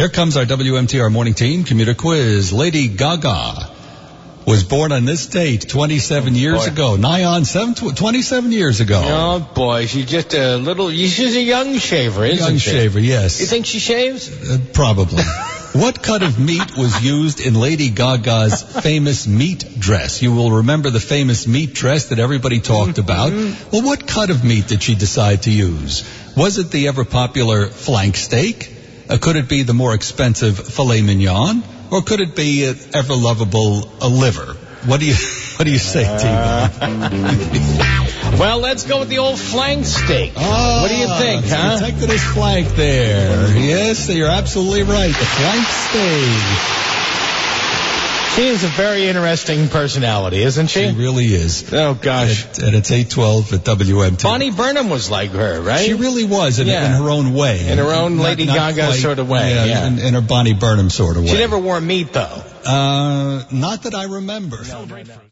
Here comes our WMTR morning team commuter quiz. Lady Gaga was born on this date 27 years ago. Nigh on 27 years ago. Oh, boy. She's just she's a young shaver, isn't she? Young shaver, yes. You think she shaves? Probably. What cut of meat was used in Lady Gaga's famous meat dress? You will remember the famous meat dress that everybody talked about. Well, what cut of meat did she decide to use? Was it the ever-popular flank steak? Could it be the more expensive filet mignon? Or could it be ever-lovable liver? What do you say, T-Bone? Well, let's go with the old flank steak. What do you think, huh? Protected his flank there. Yes, you're absolutely right. The flank steak. She is a very interesting personality, isn't she? She really is. Oh, gosh. And it's 8:12 at WMT. Bonnie Burnham was like her, right? She really was in her own way. In her own Lady Gaga sort of way. Yeah. In her Bonnie Burnham sort of way. She never wore meat, though. Not that I remember. No.